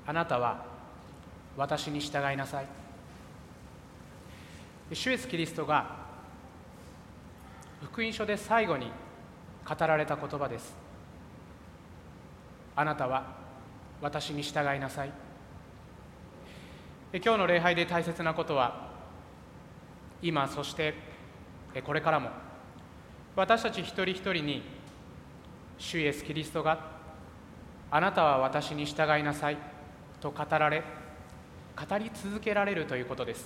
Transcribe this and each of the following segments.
あなたは私に従いなさい。主イエスキリストが福音書で最後に語られた言葉です。あなたは私に従いなさい。今日の礼拝で大切なことは、今そしてこれからも私たち一人一人に主イエスキリストがあなたは私に従いなさいと語られ、語り続けられるということです。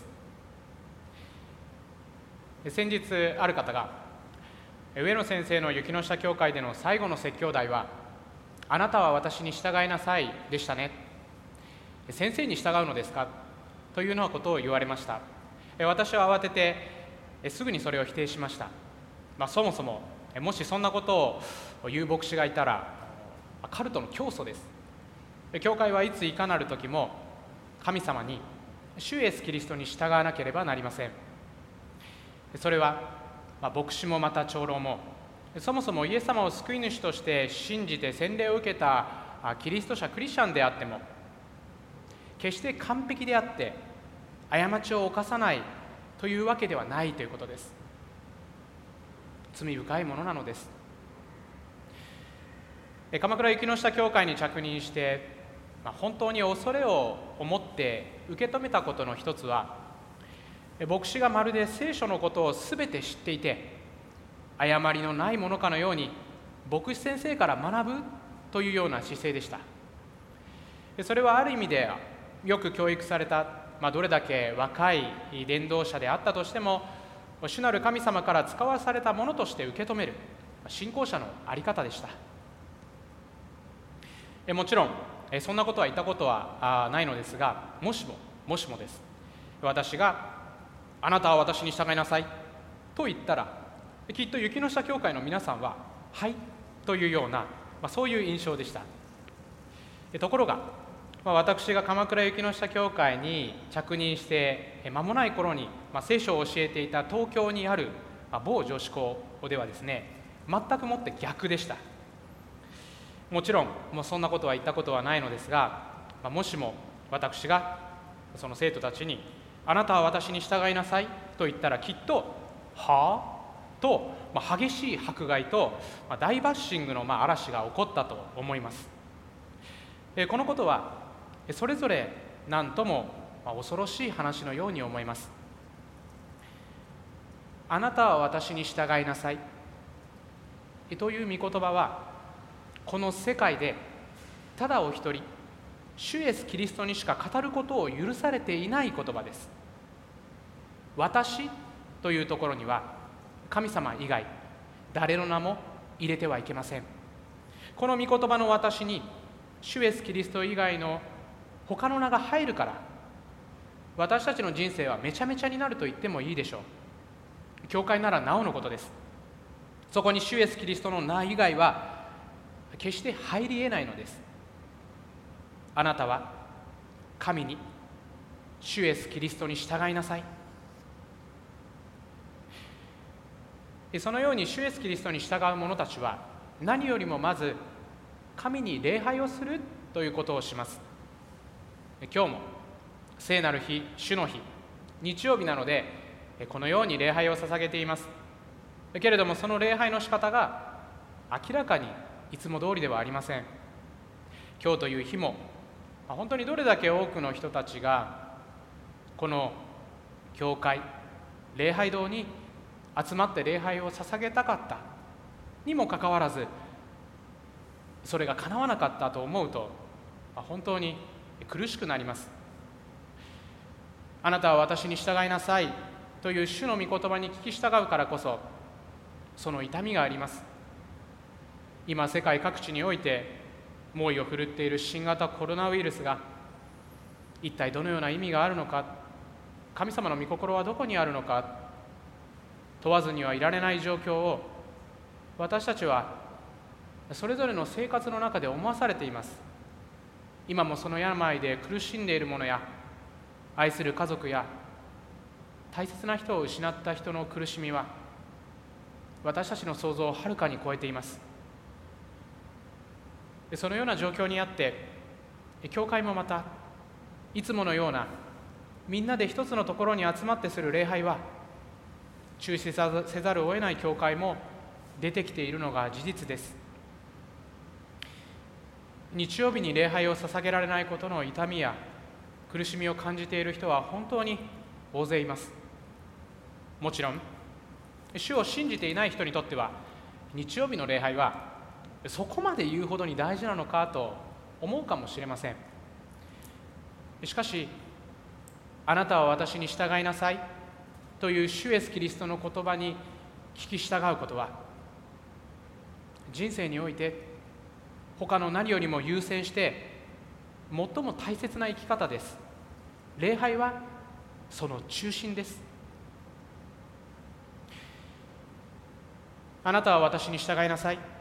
先日ある方が、上野先生の雪の下教会での最後の説教題はあなたは私に従いなさいでしたね。先生に従うのですかというようなことを言われました。私は慌ててすぐにそれを否定しました。そもそももしそんなことを言う牧師がいたらカルトの教祖です。教会はいついかなる時も神様に主イエスキリストに従わなければなりません。それは牧師もまた長老もそもそもイエス様を救い主として信じて洗礼を受けたキリスト者クリスチャンであっても、決して完璧であって過ちを犯さないというわけではないということです。罪深いものなのです。鎌倉雪の下教会に着任して本当に恐れを持って受け止めたことの一つは、牧師がまるで聖書のことをすべて知っていて誤りのないものかのように牧師先生から学ぶというような姿勢でした。それはある意味でよく教育された、どれだけ若い伝道者であったとしても主なる神様から使わされたものとして受け止める信仰者の在り方でした。もちろんそんなことは言ったことはないのですが、もしもです。私があなたは私に従いなさいと言ったら、きっと雪の下教会の皆さんははいというような、そういう印象でした。ところが、私が鎌倉雪の下教会に着任して間もない頃に、聖書を教えていた東京にある某女子校ではですね、全くもって逆でした。もちろんそんなことは言ったことはないのですが、もしも私がその生徒たちにあなたは私に従いなさいと言ったら、きっとはあと激しい迫害と大バッシングの嵐が起こったと思います。このことはそれぞれ何とも恐ろしい話のように思います。あなたは私に従いなさいという御言葉は、この世界でただお一人主イエスキリストにしか語ることを許されていない言葉です。私というところには神様以外誰の名も入れてはいけません。この御言葉の私に主イエスキリスト以外の他の名が入るから、私たちの人生はめちゃめちゃになると言ってもいいでしょう。教会ならなおのことです。そこに主イエスキリストの名以外は決して入り得ないのです。あなたは神に主イエスキリストに従いなさい。そのように主イエスキリストに従う者たちは何よりもまず神に礼拝をするということをします。今日も聖なる日、主の日、日曜日なのでこのように礼拝を捧げています。けれどもその礼拝の仕方が明らかにいつも通りではありません。今日という日も本当にどれだけ多くの人たちがこの教会、礼拝堂に集まって礼拝を捧げたかったにもかかわらず、それが叶わなかったと思うと本当に苦しくなります。あなたは私に従いなさいという主の御言葉に聞き従うからこそ、その痛みがあります。今世界各地において猛威を振るっている新型コロナウイルスが一体どのような意味があるのか、神様の御心はどこにあるのか問わずにはいられない状況を、私たちはそれぞれの生活の中で思わされています。今もその病で苦しんでいる者や、愛する家族や大切な人を失った人の苦しみは私たちの想像をはるかに超えています。そのような状況にあって、 教会もまたいつものようなみんなで一つのところに集まってする礼拝は中止せざるを得ない教会も出てきているのが事実です。日曜日に礼拝を捧げられないことの痛みや苦しみを感じている人は本当に大勢います。もちろん主を信じていない人にとっては日曜日の礼拝はそこまで言うほどに大事なのかと思うかもしれません。しかし、あなたは私に従いなさいという主イエスキリストの言葉に聞き従うことは、人生において他の何よりも優先して最も大切な生き方です。礼拝はその中心です。あなたは私に従いなさい。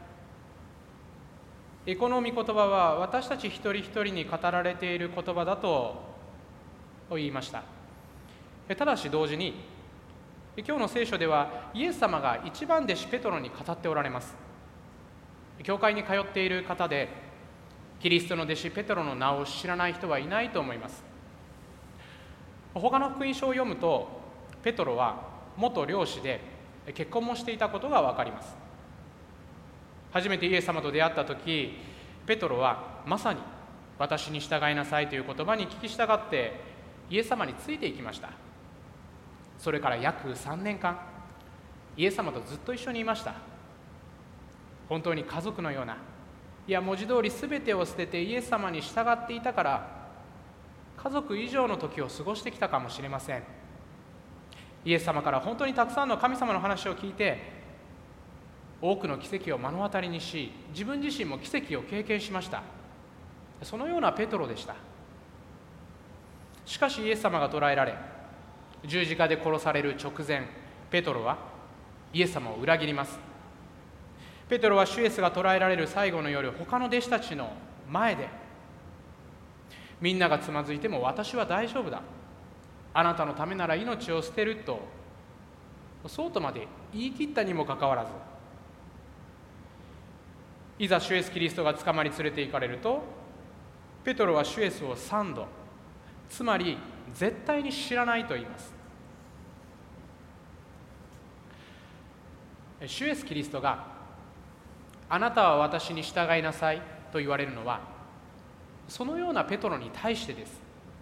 この御言葉は私たち一人一人に語られている言葉だと言いました。ただし同時に今日の聖書ではイエス様が一番弟子ペトロに語っておられます。教会に通っている方でキリストの弟子ペトロの名を知らない人はいないと思います。他の福音書を読むとペトロは元漁師で結婚もしていたことが分かります。初めてイエス様と出会った時、ペトロはまさに私に従いなさいという言葉に聞き従ってイエス様についていきました。それから約3年間イエス様とずっと一緒にいました。本当に家族のような、いや文字通り全てを捨ててイエス様に従っていたから家族以上の時を過ごしてきたかもしれません。イエス様から本当にたくさんの神様の話を聞いて多くの奇跡を目の当たりにし、自分自身も奇跡を経験しました。そのようなペトロでした。しかしイエス様が捕らえられ十字架で殺される直前、ペトロはイエス様を裏切ります。ペトロは主イエスが捕らえられる最後の夜、他の弟子たちの前でみんながつまずいても私は大丈夫だ、あなたのためなら命を捨てるとそうとまで言い切ったにもかかわらず、いざ主イエスキリストが捕まり連れて行かれると、ペトロは主イエスを3度、つまり絶対に知らないと言います。主イエスキリストがあなたは私に従いなさいと言われるのはそのようなペトロに対してです。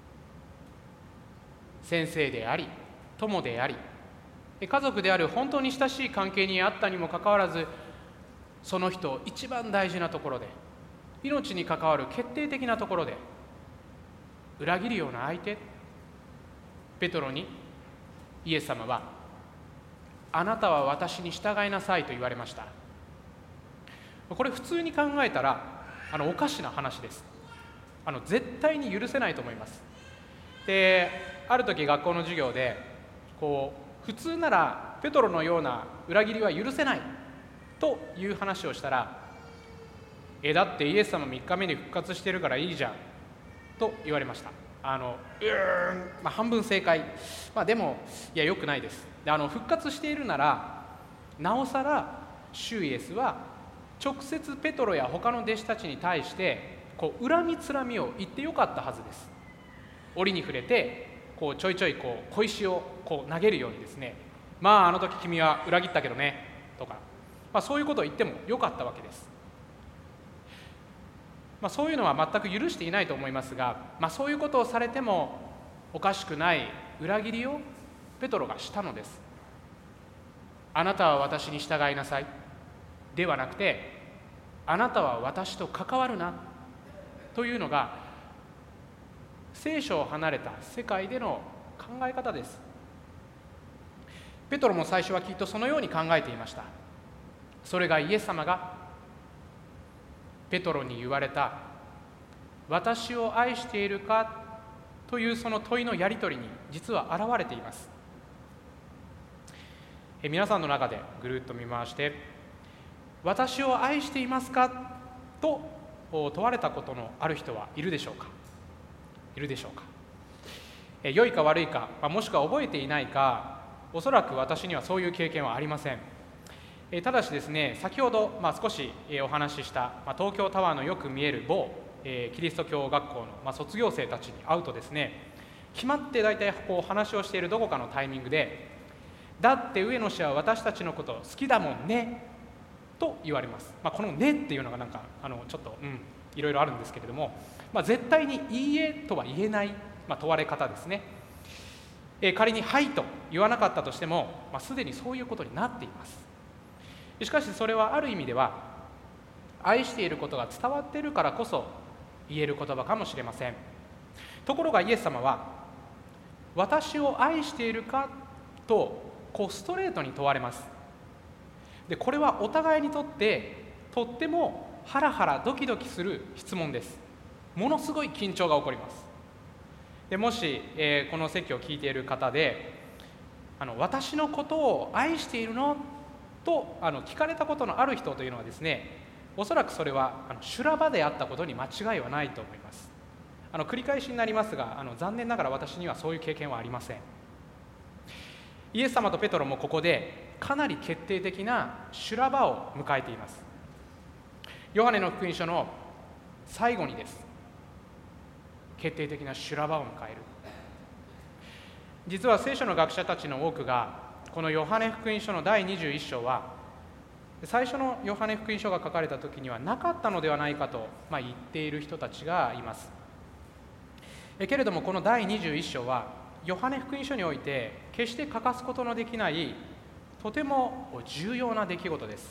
先生であり友であり家族である本当に親しい関係にあったにもかかわらず、その人を一番大事なところで、命に関わる決定的なところで裏切るような相手ペトロにイエス様はあなたは私に従いなさいと言われました。これ普通に考えたらおかしな話です。絶対に許せないと思います。で、ある時学校の授業で普通ならペトロのような裏切りは許せないという話をしたら、だってイエス様3日目に復活してるからいいじゃんと言われました。半分正解、でもいや良くないです。で、復活しているならなおさら主イエスは直接ペトロや他の弟子たちに対して恨みつらみを言ってよかったはずです。折に触れてちょいちょい小石を投げるようにですね、あの時君は裏切ったけどねとか、そういうことを言ってもよかったわけです。そういうのは全く許していないと思いますが、そういうことをされてもおかしくない裏切りをペトロがしたのです。あなたは私に従いなさいではなくて、あなたは私と関わるなというのが聖書を離れた世界での考え方です。ペトロも最初はきっとそのように考えていました。それがイエス様がペトロに言われた私を愛しているかというその問いのやり取りに実は現れています。皆さんの中でぐるっと見回して私を愛していますかと問われたことのある人はいるでしょうか。いるでしょうか。良いか悪いか、もしくは覚えていないか、おそらく私にはそういう経験はありません。ただしですね、先ほど少しお話しした東京タワーのよく見える某キリスト教学校の、卒業生たちに会うとですね、決まって大体こう話をしているどこかのタイミングで、だって上野氏は私たちのこと好きだもんねと言われます。このねっていうのがなんかちょっといろいろあるんですけれども、絶対にいいえとは言えない、問われ方ですね。仮にはいと言わなかったとしても、すでにそういうことになっています。しかしそれはある意味では愛していることが伝わっているからこそ言える言葉かもしれません。ところがイエス様は、私を愛しているかとストレートに問われます。でこれはお互いにとってとってもハラハラドキドキする質問です。ものすごい緊張が起こります。でもし、この説教を聞いている方で私のことを愛しているのと聞かれたことのある人というのはですね、おそらくそれは修羅場であったことに間違いはないと思います。繰り返しになりますが残念ながら私にはそういう経験はありません。イエス様とペトロもここでかなり決定的な修羅場を迎えています。ヨハネの福音書の最後にです。決定的な修羅場を迎える。実は聖書の学者たちの多くがこのヨハネ福音書の第21章は最初のヨハネ福音書が書かれた時にはなかったのではないかと、言っている人たちがいます。けれどもこの第21章はヨハネ福音書において決して欠かすことのできないとても重要な出来事です。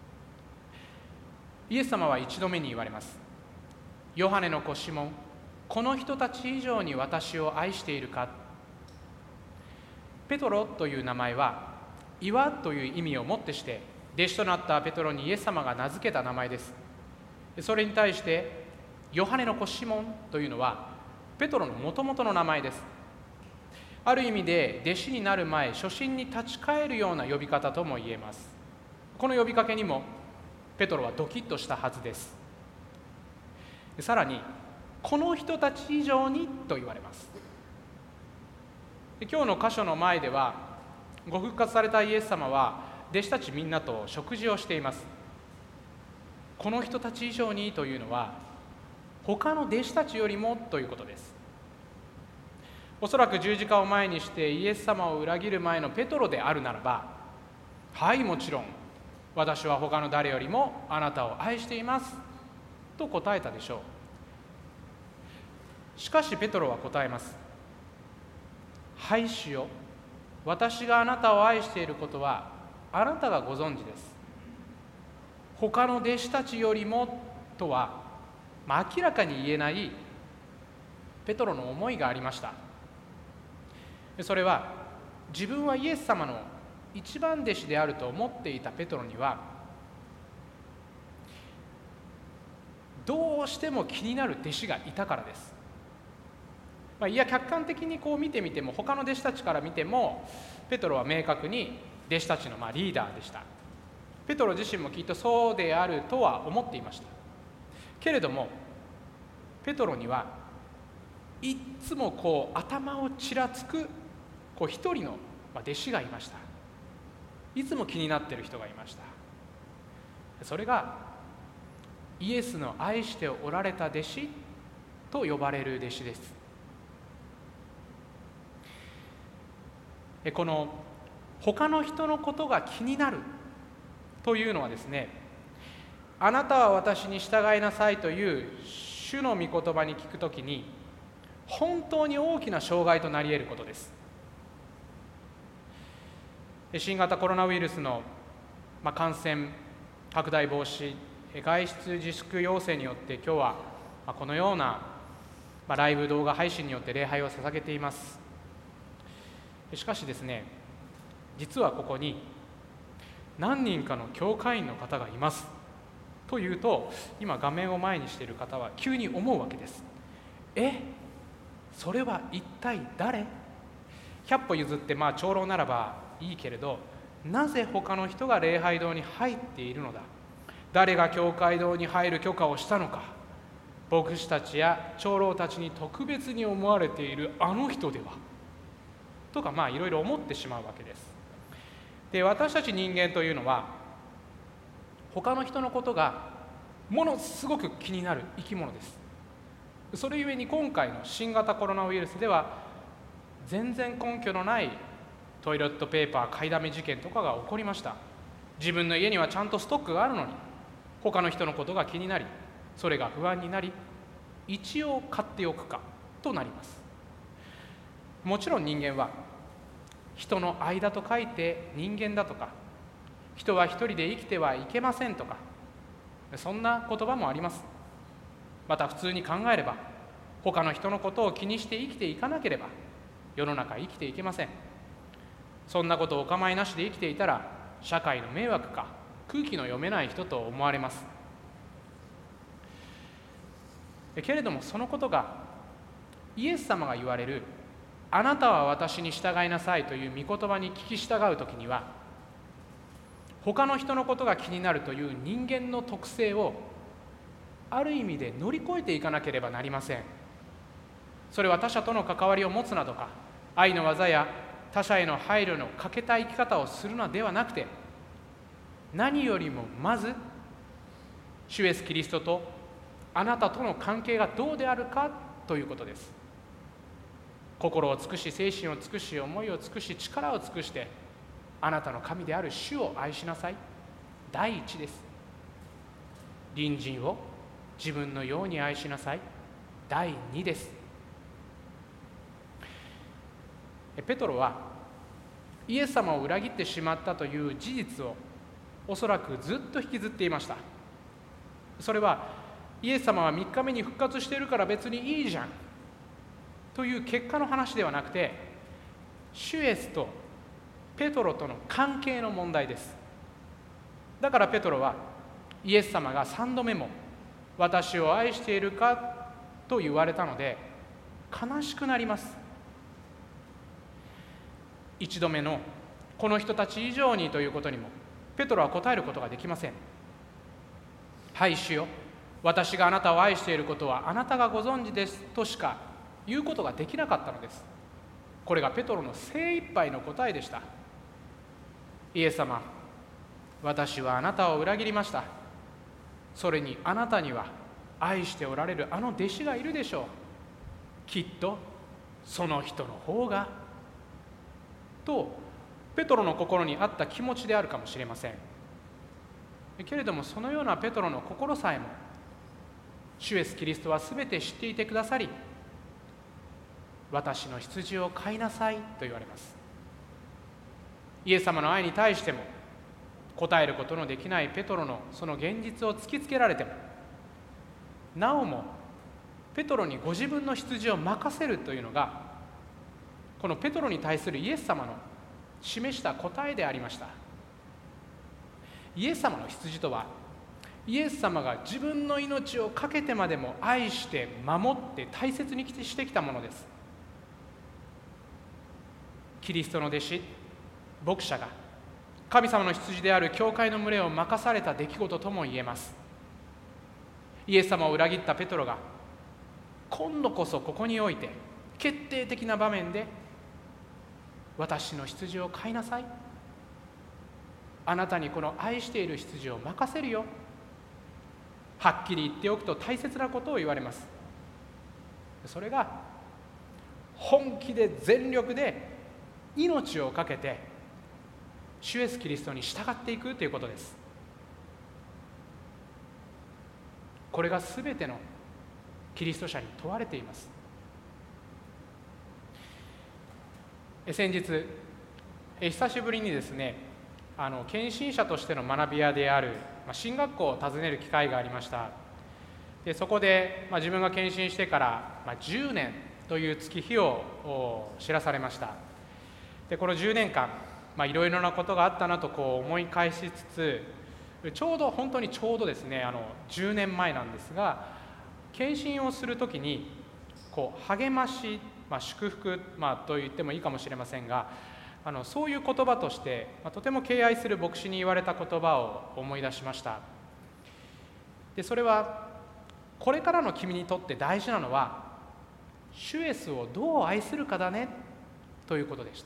イエス様は一度目に言われます。ヨハネの子シモン、この人たち以上に私を愛しているか。ペトロという名前は岩という意味をもってして弟子となったペトロにイエス様が名付けた名前です。それに対してヨハネの子シモンというのはペトロのもともとの名前です。ある意味で弟子になる前、初心に立ち返るような呼び方とも言えます。この呼びかけにもペトロはドキッとしたはずです。さらにこの人たち以上にと言われます。今日の箇所の前ではご復活されたイエス様は弟子たちみんなと食事をしています。この人たち以上にというのは他の弟子たちよりもということです。おそらく十字架を前にしてイエス様を裏切る前のペトロであるならば、はい、もちろん私は他の誰よりもあなたを愛していますと答えたでしょう。しかしペトロは答えます。はい、主よ、私があなたを愛していることはあなたがご存知です。他の弟子たちよりもとは、明らかに言えないペトロの思いがありました。それは自分はイエス様の一番弟子であると思っていたペトロにはどうしても気になる弟子がいたからです。いや客観的に見てみても他の弟子たちから見てもペトロは明確に弟子たちのリーダーでした。ペトロ自身もきっとそうであるとは思っていました。けれどもペトロにはいっつも頭をちらつく一人の弟子がいました。いつも気になっている人がいました。それがイエスの愛しておられた弟子と呼ばれる弟子です。この他の人のことが気になるというのはですね、あなたは私に従いなさいという主の御言葉に聞くときに本当に大きな障害となり得ることです。新型コロナウイルスの感染拡大防止、外出自粛要請によって今日はこのようなライブ動画配信によって礼拝を捧げています。しかしですね、実はここに何人かの教会員の方がいますというと、今画面を前にしている方は急に思うわけです。それは一体誰？100歩譲って長老ならばいいけれど、なぜ他の人が礼拝堂に入っているのだ？誰が教会堂に入る許可をしたのか？牧師たちや長老たちに特別に思われているあの人では？とかいろいろ思ってしまうわけです。で、私たち人間というのは他の人のことがものすごく気になる生き物です。 それゆえに今回の新型コロナウイルスでは全然根拠のないトイレットペーパー買いだめ事件とかが起こりました。自分の家にはちゃんとストックがあるのに、他の人のことが気になり、それが不安になり、一応買っておくかとなります。もちろん人間は人の間と書いて人間だとか、人は一人で生きてはいけませんとか、そんな言葉もあります。また普通に考えれば、他の人のことを気にして生きていかなければ世の中生きていけません。そんなことをお構いなしで生きていたら、社会の迷惑か空気の読めない人と思われます。けれどもそのことがイエス様が言われるあなたは私に従いなさいという御言葉に聞き従うときには、他の人のことが気になるという人間の特性をある意味で乗り越えていかなければなりません。それは他者との関わりを持つなとか、愛の技や他者への配慮の欠けた生き方をするのではなくて、何よりもまず主イエスキリストとあなたとの関係がどうであるかということです。心を尽くし、精神を尽くし、思いを尽くし、力を尽くしてあなたの神である主を愛しなさい。第一です。隣人を自分のように愛しなさい。第二です。ペトロはイエス様を裏切ってしまったという事実をおそらくずっと引きずっていました。それはイエス様は3日目に復活しているから別にいいじゃんという結果の話ではなくて、主イエスとペトロとの関係の問題です。だからペトロはイエス様が3度目も私を愛しているかと言われたので悲しくなります。1度目のこの人たち以上にということにもペトロは答えることができません。はい主よ、私があなたを愛していることはあなたがご存知ですとしか言うことができなかったのです。これがペトロの精一杯の答えでした。イエス様、私はあなたを裏切りました。それにあなたには愛しておられるあの弟子がいるでしょう。きっとその人の方がとペトロの心にあった気持ちであるかもしれません。けれどもそのようなペトロの心さえも主イエスキリストはすべて知っていてくださり、私の羊を飼いなさいと言われます。イエス様の愛に対しても答えることのできないペトロのその現実を突きつけられても、なおもペトロにご自分の羊を任せるというのがこのペトロに対するイエス様の示した答えでありました。イエス様の羊とは、イエス様が自分の命を懸けてまでも愛して守って大切にしてきたものです。キリストの弟子、牧者が神様の羊である教会の群れを任された出来事とも言えます。イエス様を裏切ったペトロが今度こそここにおいて決定的な場面で、私の羊を飼いなさい、あなたにこの愛している羊を任せるよ、はっきり言っておくと大切なことを言われます。それが本気で全力で命を懸けて主イエスキリストに従っていくということです。これがすべてのキリスト者に問われています。先日久しぶりにですね、献身者としての学び屋である進学校を訪ねる機会がありました。でそこで、自分が献身してから10年という月日を知らされました。でこの10年間、いろいろなことがあったなと思い返しつつ、本当にちょうどですね、10年前なんですが、献身をするときに励まし、祝福、と言ってもいいかもしれませんが、そういう言葉として、とても敬愛する牧師に言われた言葉を思い出しました。でそれは、これからの君にとって大事なのは主イエスをどう愛するかだねということでした。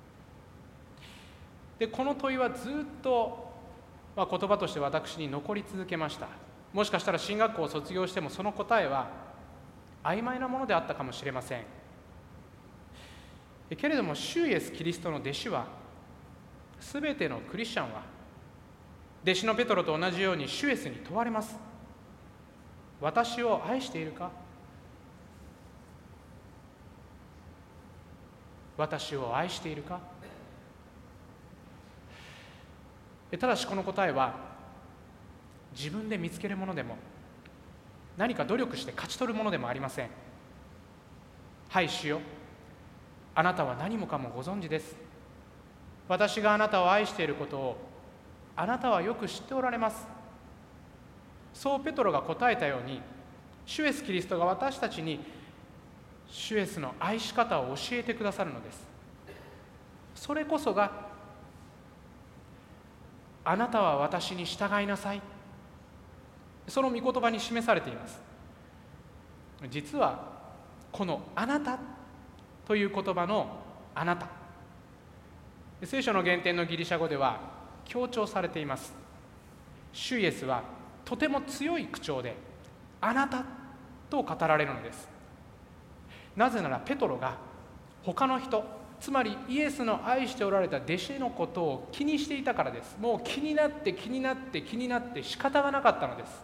でこの問いはずっと、言葉として私に残り続けました。もしかしたら進学校を卒業してもその答えは曖昧なものであったかもしれません。けれども主イエスキリストの弟子は、すべてのクリスチャンは弟子のペトロと同じように主イエスに問われます。私を愛しているか？私を愛しているか？ただしこの答えは自分で見つけるものでも、何か努力して勝ち取るものでもありません。はい主よ、あなたは何もかもご存知です。私があなたを愛していることをあなたはよく知っておられます。そうペトロが答えたように、主イエスキリストが私たちに主イエスの愛し方を教えてくださるのです。それこそが、あなたは私に従いなさい、その御言葉に示されています。実はこのあなたという言葉のあなた、聖書の原典のギリシャ語では強調されています。主イエスはとても強い口調であなたと語られるのです。なぜならペトロが他の人、つまりイエスの愛しておられた弟子のことを気にしていたからです。もう気になって気になって気になって仕方がなかったのです。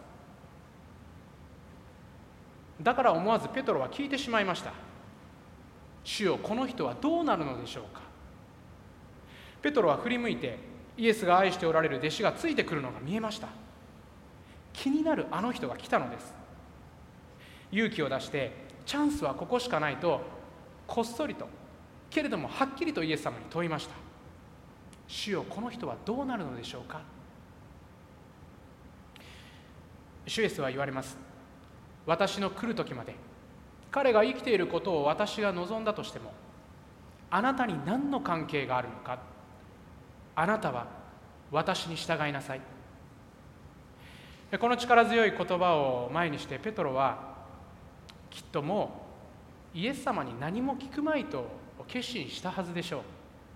だから思わずペトロは聞いてしまいました。主よ、この人はどうなるのでしょうか。ペトロは振り向いて、イエスが愛しておられる弟子がついてくるのが見えました。気になるあの人が来たのです。勇気を出してチャンスはここしかないと、こっそりとけれどもはっきりとイエス様に問いました。主よ、この人はどうなるのでしょうか。主イエスは言われます。私の来る時まで彼が生きていることを私が望んだとしても、あなたに何の関係があるのか。あなたは私に従いなさい。この力強い言葉を前にしてペトロはきっともうイエス様に何も聞くまいと決心したはずでしょ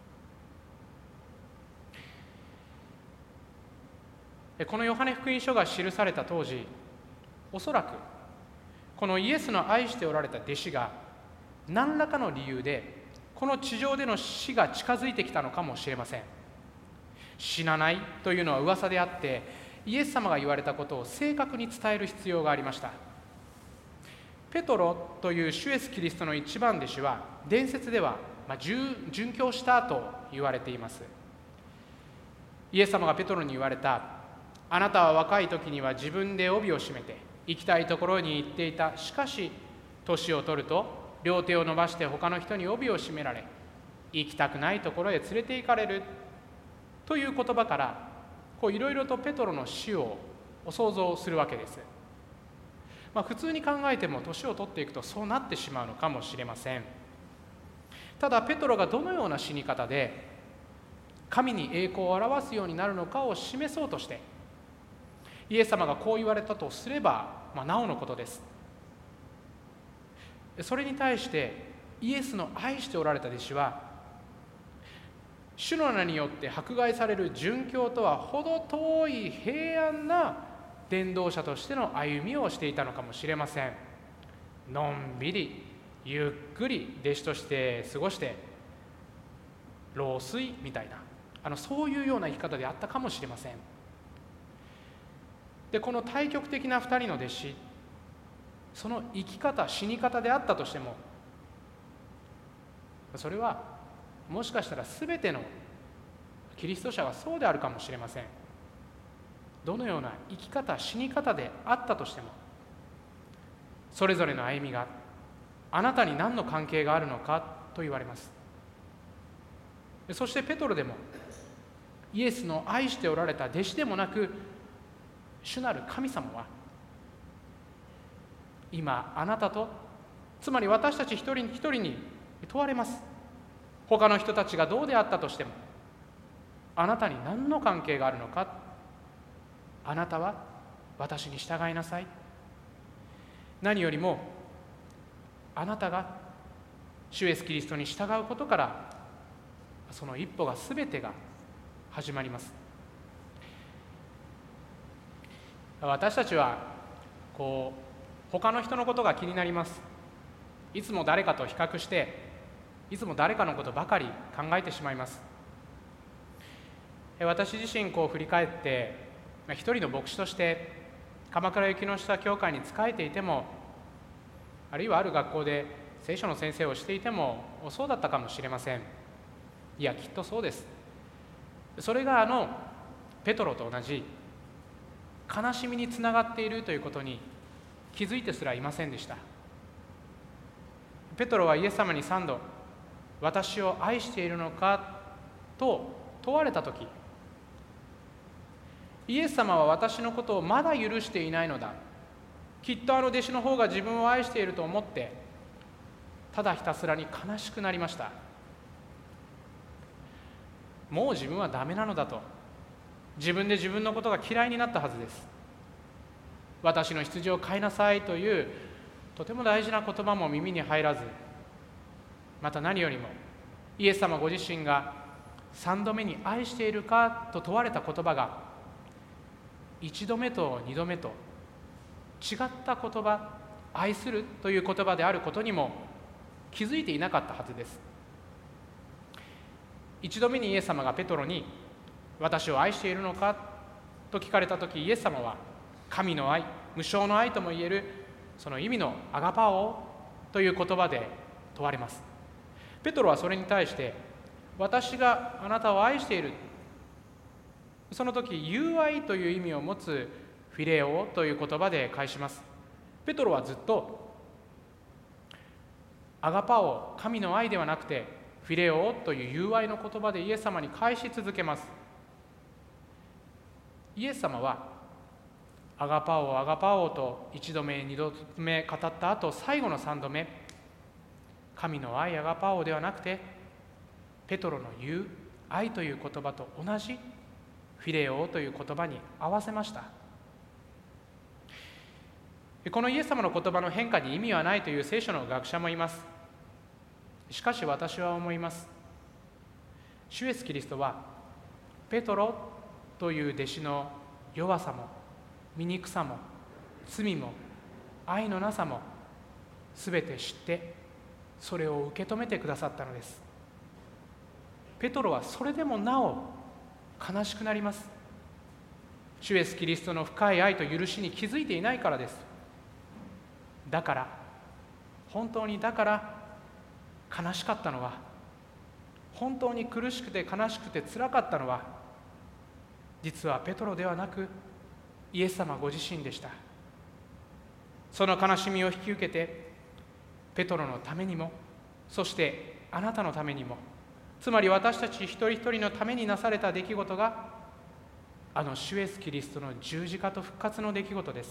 う。このヨハネ福音書が記された当時、おそらくこのイエスの愛しておられた弟子が何らかの理由でこの地上での死が近づいてきたのかもしれません。死なないというのは噂であって、イエス様が言われたことを正確に伝える必要がありました。ペトロという主イエスキリストの一番弟子は伝説では殉教したと言われています。イエス様がペトロに言われた、あなたは若い時には自分で帯を締めて行きたいところに行っていた。しかし年を取ると両手を伸ばして他の人に帯を締められ、行きたくないところへ連れて行かれるという言葉から、いろいろとペトロの死を想像するわけです。普通に考えても年を取っていくとそうなってしまうのかもしれません。ただペトロがどのような死に方で神に栄光を表すようになるのかを示そうとして、イエス様がこう言われたとすれば、なおのことです。それに対してイエスの愛しておられた弟子は、主の名によって迫害される殉教とは程遠い平安な伝道者としての歩みをしていたのかもしれません。のんびりゆっくり弟子として過ごして老衰みたいな、そういうような生き方であったかもしれません。で、この対極的な2人の弟子、その生き方死に方であったとしても、それはもしかしたら全てのキリスト者はそうであるかもしれません。どのような生き方死に方であったとしても、それぞれの歩みがあなたに何の関係があるのかと言われます。そしてペトロでもイエスの愛しておられた弟子でもなく、主なる神様は今あなたと、つまり私たち一人一人に問われます。他の人たちがどうであったとしても、あなたに何の関係があるのか。あなたは私に従いなさい。何よりもあなたが主イエスキリストに従うことから、その一歩が全てが始まります。私たちは他の人のことが気になります。 いつも誰かと比較していつも誰かのことばかり考えてしまいます。私自身振り返って一人の牧師として鎌倉雪の下教会に仕えていても、あるいはある学校で聖書の先生をしていてもそうだったかもしれません。いや、きっとそうです。それがペトロと同じ悲しみにつながっているということに気づいてすらいませんでした。ペトロはイエス様に3度、私を愛しているのかと問われたとき、イエス様は私のことをまだ許していないのだ、きっと弟子の方が自分を愛していると思って、ただひたすらに悲しくなりました。もう自分はダメなのだと、自分で自分のことが嫌いになったはずです。私の羊を飼いなさいというとても大事な言葉も耳に入らず、また何よりもイエス様ご自身が3度目に愛しているかと問われた言葉が1度目と2度目と違った言葉、愛するという言葉であることにも気づいていなかったはずです。1度目にイエス様がペトロに私を愛しているのかと聞かれたとき、イエス様は神の愛、無償の愛ともいえるその意味のアガパオという言葉で問われます。ペトロはそれに対して、私があなたを愛している、その時友愛という意味を持つフィレオという言葉で返します。ペトロはずっとアガパオ、神の愛ではなくてフィレオという友愛の言葉でイエス様に返し続けます。イエス様はアガパオ、アガパオと1度目、2度目語った後、最後の3度目、神の愛、アガパオではなくてペトロの言う愛という言葉と同じフィレオという言葉に合わせました。このイエス様の言葉の変化に意味はないという聖書の学者もいます。しかし私は思います。主イエスキリストはペトロという弟子の弱さも醜さも罪も愛のなさもすべて知ってそれを受け止めてくださったのです。ペトロはそれでもなお悲しくなります。主イエスキリストの深い愛と許しに気づいていないからです。だから、本当にだから悲しかったのは、本当に苦しくて悲しくてつらかったのは、実はペトロではなくイエス様ご自身でした。その悲しみを引き受けて、ペトロのためにも、そしてあなたのためにも、つまり私たち一人一人のためになされた出来事が、主イエスキリストの十字架と復活の出来事です。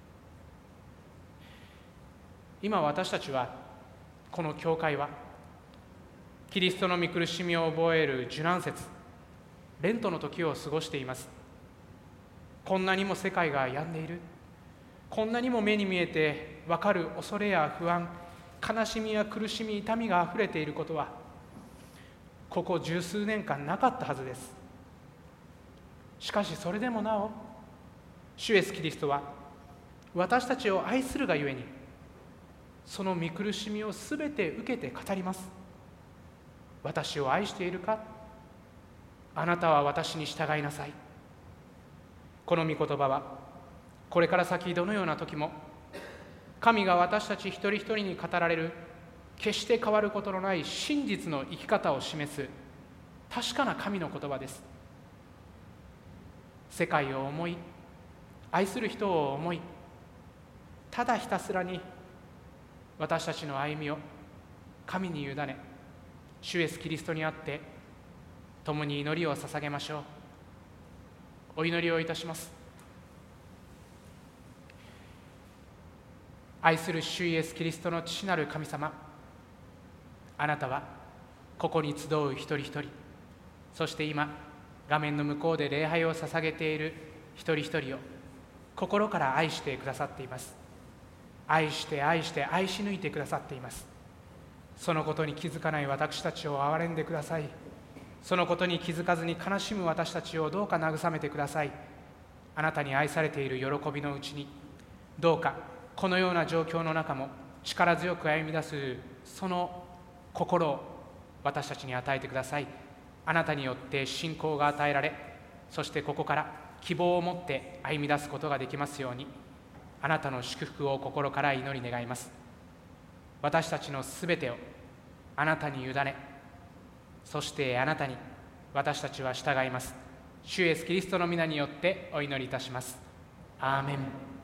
今私たちは、この教会はキリストの御苦しみを覚える受難節、レントの時を過ごしています。こんなにも世界が病んでいる、こんなにも目に見えて分かる恐れや不安、悲しみや苦しみ、痛みがあふれていることはここ十数年間なかったはずです。しかしそれでもなお、主イエスキリストは私たちを愛するがゆえに、その御苦しみをすべて受けて語ります。私を愛しているか、あなたは私に従いなさい。この御言葉はこれから先どのような時も、神が私たち一人一人に語られる決して変わることのない真実の生き方を示す確かな神の言葉です。世界を思い、愛する人を思い、ただひたすらに私たちの歩みを神に委ね、主イエスキリストにあって共に祈りを捧げましょう。お祈りをいたします。愛する主イエスキリストの父なる神様、あなたはここに集う一人一人、そして今画面の向こうで礼拝を捧げている一人一人を心から愛してくださっています。愛して愛して愛し抜いてくださっています。そのことに気づかない私たちを憐れんでください。そのことに気づかずに悲しむ私たちをどうか慰めてください。あなたに愛されている喜びのうちに、どうかこのような状況の中も力強く歩み出すその心を私たちに与えてください。あなたによって信仰が与えられ、そしてここから希望を持って歩み出すことができますように、あなたの祝福を心から祈り願います。私たちのすべてをあなたに委ね、そしてあなたに私たちは従います。主イエスキリストの皆によってお祈りいたします。アーメン。